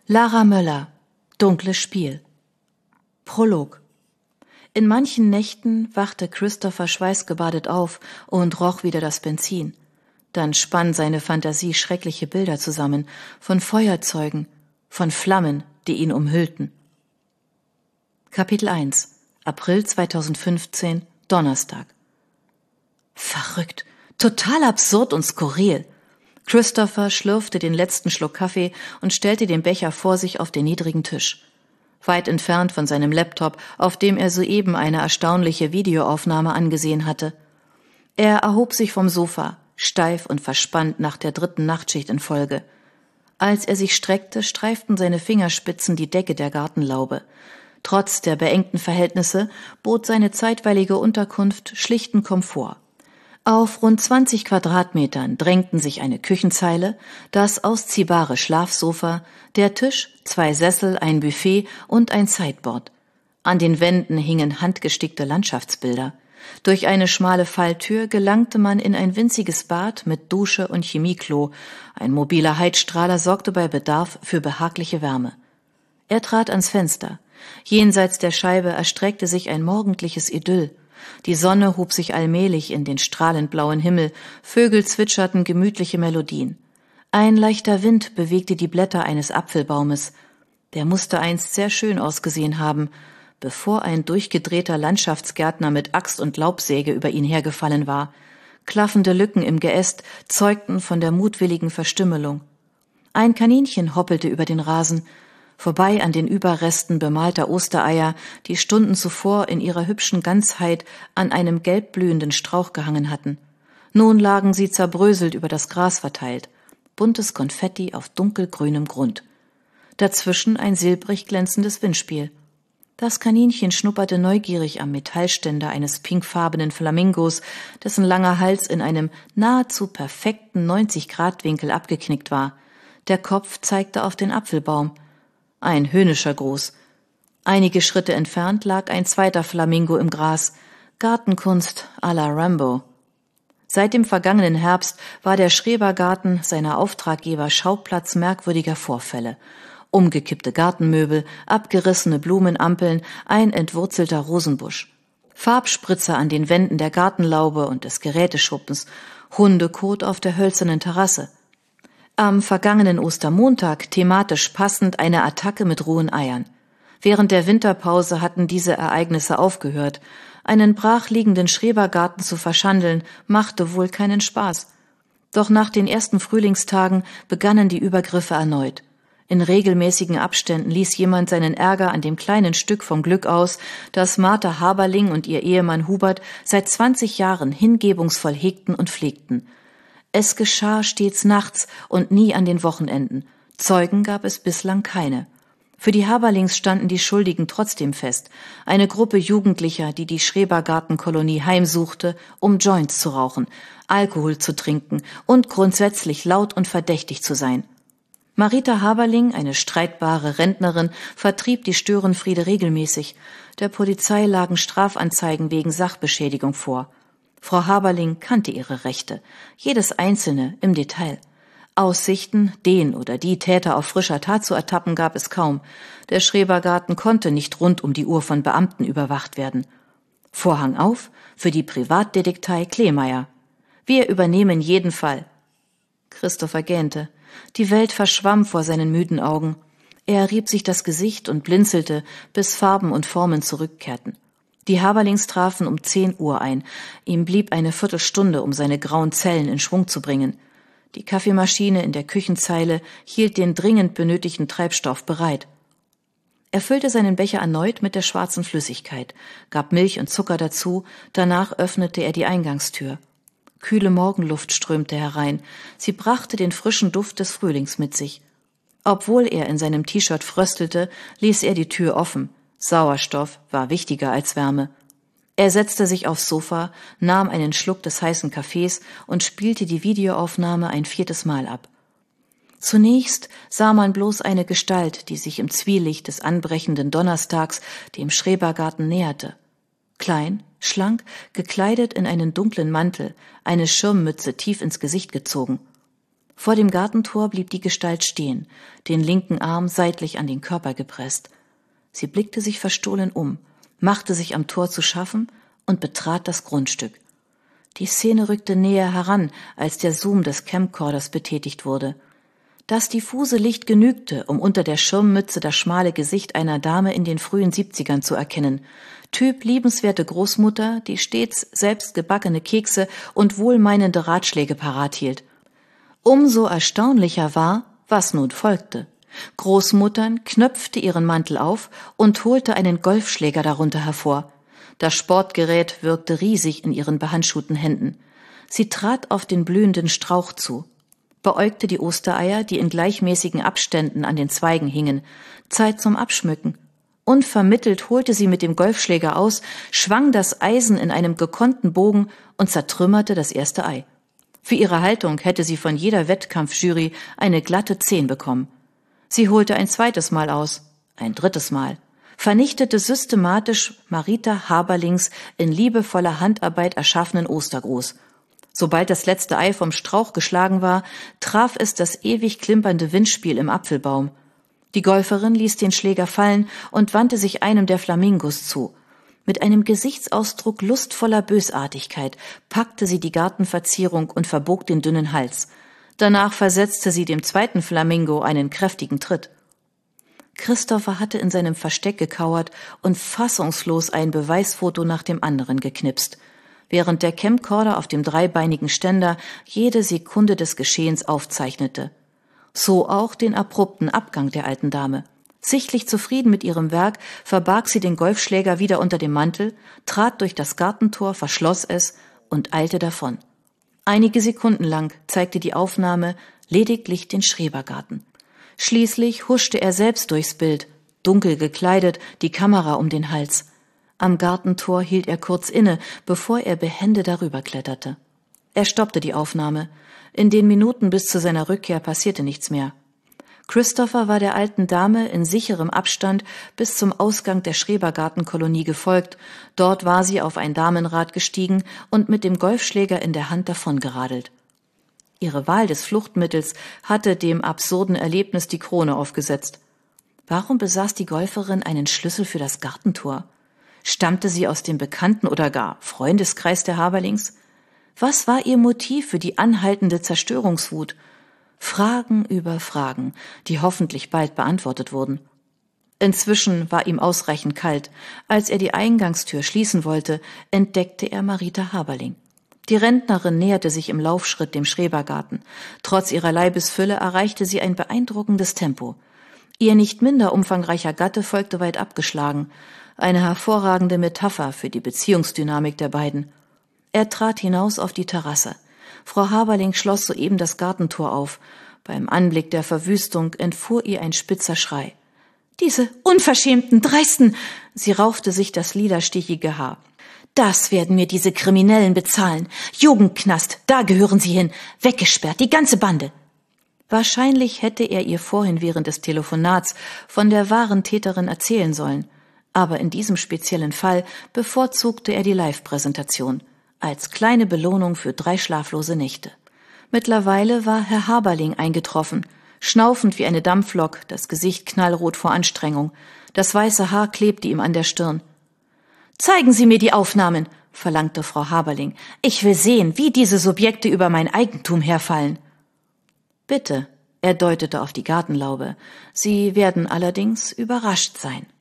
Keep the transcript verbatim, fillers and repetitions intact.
Lara Möller, Dunkles Spiel. Prolog. In manchen Nächten wachte Christopher schweißgebadet auf und roch wieder das Benzin. Dann spann seine Fantasie schreckliche Bilder zusammen, von Feuerzeugen, von Flammen, die ihn umhüllten. Kapitel eins. April zweitausendfünfzehn, Donnerstag. Verrückt, total absurd und skurril. Christopher schlürfte den letzten Schluck Kaffee und stellte den Becher vor sich auf den niedrigen Tisch. Weit entfernt von seinem Laptop, auf dem er soeben eine erstaunliche Videoaufnahme angesehen hatte. Er erhob sich vom Sofa, steif und verspannt nach der dritten Nachtschicht in Folge. Als er sich streckte, streiften seine Fingerspitzen die Decke der Gartenlaube. Trotz der beengten Verhältnisse bot seine zeitweilige Unterkunft schlichten Komfort. Auf rund zwanzig Quadratmetern drängten sich eine Küchenzeile, das ausziehbare Schlafsofa, der Tisch, zwei Sessel, ein Buffet und ein Sideboard. An den Wänden hingen handgestickte Landschaftsbilder. Durch eine schmale Falltür gelangte man in ein winziges Bad mit Dusche und Chemieklo. Ein mobiler Heizstrahler sorgte bei Bedarf für behagliche Wärme. Er trat ans Fenster. Jenseits der Scheibe erstreckte sich ein morgendliches Idyll. Die Sonne hob sich allmählich in den strahlend blauen Himmel, Vögel zwitscherten gemütliche Melodien. Ein leichter Wind bewegte die Blätter eines Apfelbaumes. Der musste einst sehr schön ausgesehen haben, bevor ein durchgedrehter Landschaftsgärtner mit Axt und Laubsäge über ihn hergefallen war. Klaffende Lücken im Geäst zeugten von der mutwilligen Verstümmelung. Ein Kaninchen hoppelte über den Rasen, vorbei an den Überresten bemalter Ostereier, die Stunden zuvor in ihrer hübschen Ganzheit an einem gelbblühenden Strauch gehangen hatten. Nun lagen sie zerbröselt über das Gras verteilt, buntes Konfetti auf dunkelgrünem Grund. Dazwischen ein silbrig glänzendes Windspiel. Das Kaninchen schnupperte neugierig am Metallständer eines pinkfarbenen Flamingos, dessen langer Hals in einem nahezu perfekten neunzig-Grad-Winkel abgeknickt war. Der Kopf zeigte auf den Apfelbaum. Ein höhnischer Gruß. Einige Schritte entfernt lag ein zweiter Flamingo im Gras. Gartenkunst à la Rambo. Seit dem vergangenen Herbst war der Schrebergarten seiner Auftraggeber Schauplatz merkwürdiger Vorfälle. Umgekippte Gartenmöbel, abgerissene Blumenampeln, ein entwurzelter Rosenbusch. Farbspritzer an den Wänden der Gartenlaube und des Geräteschuppens, Hundekot auf der hölzernen Terrasse. Am vergangenen Ostermontag thematisch passend eine Attacke mit rohen Eiern. Während der Winterpause hatten diese Ereignisse aufgehört. Einen brachliegenden Schrebergarten zu verschandeln, machte wohl keinen Spaß. Doch nach den ersten Frühlingstagen begannen die Übergriffe erneut. In regelmäßigen Abständen ließ jemand seinen Ärger an dem kleinen Stück vom Glück aus, das Martha Haberling und ihr Ehemann Hubert seit zwanzig Jahren hingebungsvoll hegten und pflegten. Es geschah stets nachts und nie an den Wochenenden. Zeugen gab es bislang keine. Für die Haberlings standen die Schuldigen trotzdem fest. Eine Gruppe Jugendlicher, die die Schrebergartenkolonie heimsuchte, um Joints zu rauchen, Alkohol zu trinken und grundsätzlich laut und verdächtig zu sein. Marita Haberling, eine streitbare Rentnerin, vertrieb die Störenfriede regelmäßig. Der Polizei lagen Strafanzeigen wegen Sachbeschädigung vor. Frau Haberling kannte ihre Rechte, jedes einzelne im Detail. Aussichten, den oder die Täter auf frischer Tat zu ertappen, gab es kaum. Der Schrebergarten konnte nicht rund um die Uhr von Beamten überwacht werden. Vorhang auf für die Privatdetektei Kleemeyer. Wir übernehmen jeden Fall. Christopher gähnte. Die Welt verschwamm vor seinen müden Augen. Er rieb sich das Gesicht und blinzelte, bis Farben und Formen zurückkehrten. Die Haberlings trafen um zehn Uhr ein. Ihm blieb eine Viertelstunde, um seine grauen Zellen in Schwung zu bringen. Die Kaffeemaschine in der Küchenzeile hielt den dringend benötigten Treibstoff bereit. Er füllte seinen Becher erneut mit der schwarzen Flüssigkeit, gab Milch und Zucker dazu, danach öffnete er die Eingangstür. Kühle Morgenluft strömte herein, sie brachte den frischen Duft des Frühlings mit sich. Obwohl er in seinem T-Shirt fröstelte, ließ er die Tür offen. Sauerstoff war wichtiger als Wärme. Er setzte sich aufs Sofa, nahm einen Schluck des heißen Kaffees und spielte die Videoaufnahme ein viertes Mal ab. Zunächst sah man bloß eine Gestalt, die sich im Zwielicht des anbrechenden Donnerstags dem Schrebergarten näherte. Klein, schlank, gekleidet in einen dunklen Mantel, eine Schirmmütze tief ins Gesicht gezogen. Vor dem Gartentor blieb die Gestalt stehen, den linken Arm seitlich an den Körper gepresst. Sie blickte sich verstohlen um, machte sich am Tor zu schaffen und betrat das Grundstück. Die Szene rückte näher heran, als der Zoom des Camcorders betätigt wurde. Das diffuse Licht genügte, um unter der Schirmmütze das schmale Gesicht einer Dame in den frühen Siebzigern zu erkennen. Typ liebenswerte Großmutter, die stets selbstgebackene Kekse und wohlmeinende Ratschläge parat hielt. Umso erstaunlicher war, was nun folgte. Großmuttern knöpfte ihren Mantel auf und holte einen Golfschläger darunter hervor. Das Sportgerät wirkte riesig in ihren behandschuhten Händen. Sie trat auf den blühenden Strauch zu, beäugte die Ostereier, die in gleichmäßigen Abständen an den Zweigen hingen. Zeit zum Abschmücken. Unvermittelt holte sie mit dem Golfschläger aus, schwang das Eisen in einem gekonnten Bogen und zertrümmerte das erste Ei. Für ihre Haltung hätte sie von jeder Wettkampfjury eine glatte Zehn bekommen. Sie holte ein zweites Mal aus, ein drittes Mal, vernichtete systematisch Marita Haberlings in liebevoller Handarbeit erschaffenen Ostergruß. Sobald das letzte Ei vom Strauch geschlagen war, traf es das ewig klimpernde Windspiel im Apfelbaum. Die Golferin ließ den Schläger fallen und wandte sich einem der Flamingos zu. Mit einem Gesichtsausdruck lustvoller Bösartigkeit packte sie die Gartenverzierung und verbog den dünnen Hals. Danach versetzte sie dem zweiten Flamingo einen kräftigen Tritt. Christopher hatte in seinem Versteck gekauert und fassungslos ein Beweisfoto nach dem anderen geknipst, während der Camcorder auf dem dreibeinigen Ständer jede Sekunde des Geschehens aufzeichnete. So auch den abrupten Abgang der alten Dame. Sichtlich zufrieden mit ihrem Werk verbarg sie den Golfschläger wieder unter dem Mantel, trat durch das Gartentor, verschloss es und eilte davon. Einige Sekunden lang zeigte die Aufnahme lediglich den Schrebergarten. Schließlich huschte er selbst durchs Bild, dunkel gekleidet, die Kamera um den Hals. Am Gartentor hielt er kurz inne, bevor er behende darüber kletterte. Er stoppte die Aufnahme. In den Minuten bis zu seiner Rückkehr passierte nichts mehr. Christopher war der alten Dame in sicherem Abstand bis zum Ausgang der Schrebergartenkolonie gefolgt. Dort war sie auf ein Damenrad gestiegen und mit dem Golfschläger in der Hand davongeradelt. Ihre Wahl des Fluchtmittels hatte dem absurden Erlebnis die Krone aufgesetzt. Warum besaß die Golferin einen Schlüssel für das Gartentor? Stammte sie aus dem Bekannten- oder gar Freundeskreis der Haberlings? Was war ihr Motiv für die anhaltende Zerstörungswut? Fragen über Fragen, die hoffentlich bald beantwortet wurden. Inzwischen war ihm ausreichend kalt. Als er die Eingangstür schließen wollte, entdeckte er Marita Haberling. Die Rentnerin näherte sich im Laufschritt dem Schrebergarten. Trotz ihrer Leibesfülle erreichte sie ein beeindruckendes Tempo. Ihr nicht minder umfangreicher Gatte folgte weit abgeschlagen. Eine hervorragende Metapher für die Beziehungsdynamik der beiden. Er trat hinaus auf die Terrasse. Frau Haberling schloss soeben das Gartentor auf. Beim Anblick der Verwüstung entfuhr ihr ein spitzer Schrei. »Diese unverschämten, dreisten!« Sie raufte sich das lilastichige Haar. »Das werden mir diese Kriminellen bezahlen. Jugendknast, da gehören sie hin. Weggesperrt, die ganze Bande.« Wahrscheinlich hätte er ihr vorhin während des Telefonats von der wahren Täterin erzählen sollen. Aber in diesem speziellen Fall bevorzugte er die Live-Präsentation als kleine Belohnung für drei schlaflose Nächte. Mittlerweile war Herr Haberling eingetroffen, schnaufend wie eine Dampflok, das Gesicht knallrot vor Anstrengung. Das weiße Haar klebte ihm an der Stirn. »Zeigen Sie mir die Aufnahmen«, verlangte Frau Haberling. »Ich will sehen, wie diese Subjekte über mein Eigentum herfallen.« »Bitte«, er deutete auf die Gartenlaube. »Sie werden allerdings überrascht sein.«